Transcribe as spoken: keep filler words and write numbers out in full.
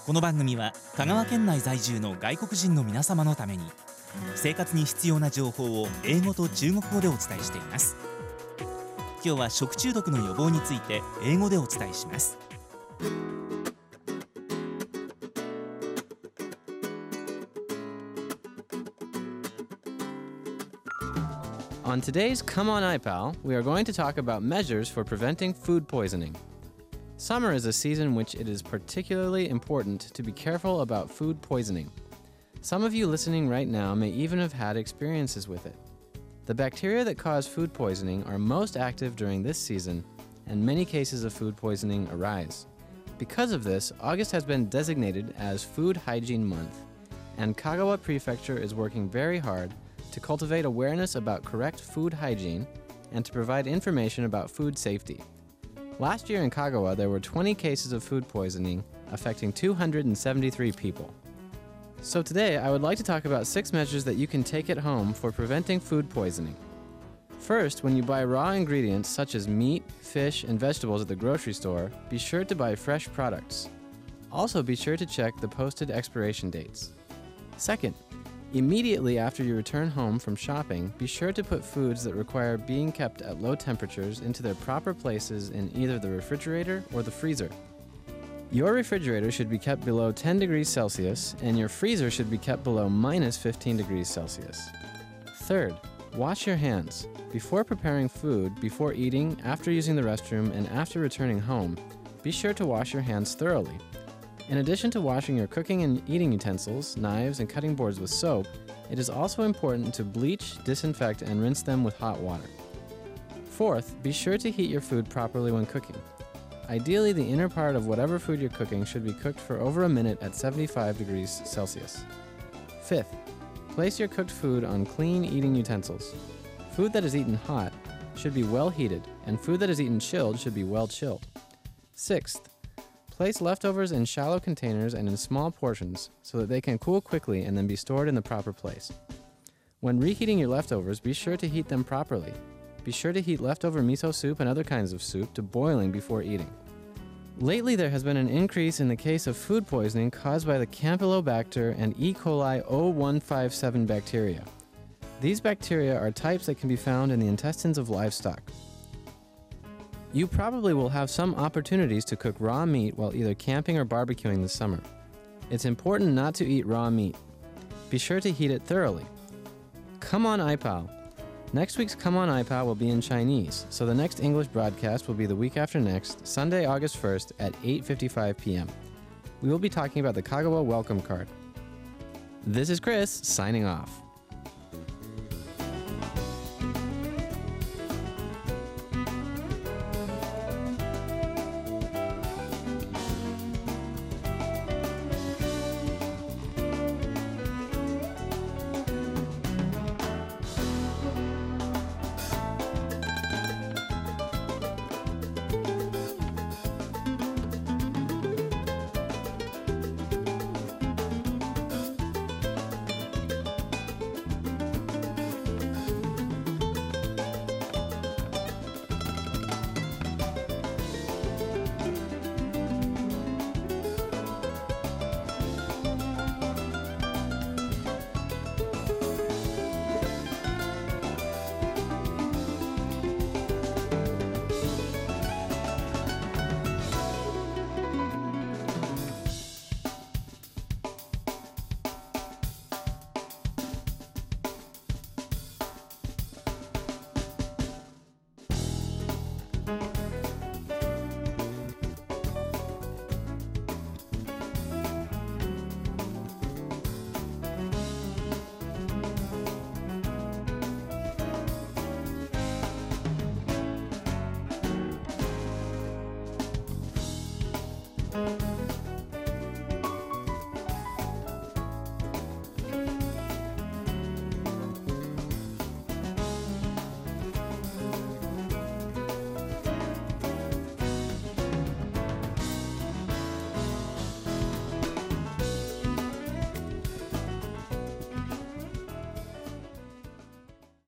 この番組は香川県内在住の外国人の皆様のために生活に必要な情報を英語と中国語でお伝えしています。今日は食中毒の予防について英語でお伝えします。 On today's Come On iPal, we are going to talk about measures for preventing food poisoning. Summer is a season in which it is particularly important to be careful about food poisoning. Some of you listening right now may even have had experiences with it. The bacteria that cause food poisoning are most active during this season, and many cases of food poisoning arise. Because of this, August has been designated as Food Hygiene Month, and Kagawa Prefecture is working very hard to cultivate awareness about correct food hygiene and to provide information about food safety. Last year in Kagawa, there were twenty cases of food poisoning, affecting two hundred seventy-three people. So today, I would like to talk about six measures that you can take at home for preventing food poisoning. First, when you buy raw ingredients such as meat, fish, and vegetables at the grocery store, be sure to buy fresh products. Also, be sure to check the posted expiration dates. Second, immediately after you return home from shopping, be sure to put foods that require being kept at low temperatures into their proper places in either the refrigerator or the freezer. Your refrigerator should be kept below ten degrees Celsius, and your freezer should be kept below minus fifteen degrees Celsius. Third, wash your hands. Before preparing food, before eating, after using the restroom, and after returning home, be sure to wash your hands thoroughly. In addition to washing your cooking and eating utensils, knives, and cutting boards with soap, it is also important to bleach, disinfect, and rinse them with hot water. Fourth, be sure to heat your food properly when cooking. Ideally, the inner part of whatever food you're cooking should be cooked for over a minute at seventy-five degrees Celsius. Fifth, place your cooked food on clean eating utensils. Food that is eaten hot should be well heated, and food that is eaten chilled should be well chilled. Sixth, place leftovers in shallow containers and in small portions so that they can cool quickly and then be stored in the proper place. When reheating your leftovers, be sure to heat them properly. Be sure to heat leftover miso soup and other kinds of soup to boiling before eating. Lately, there has been an increase in the case of food poisoning caused by the Campylobacter and E. coli zero one five seven bacteria. These bacteria are types that can be found in the intestines of livestock. You probably will have some opportunities to cook raw meat while either camping or barbecuing this summer. It's important not to eat raw meat. Be sure to heat it thoroughly. Come On iPal. Next week's Come On iPal will be in Chinese, so the next English broadcast will be the week after next, Sunday, August first at eight fifty-five p.m. We will be talking about the Kagawa welcome card. This is Chris, signing off.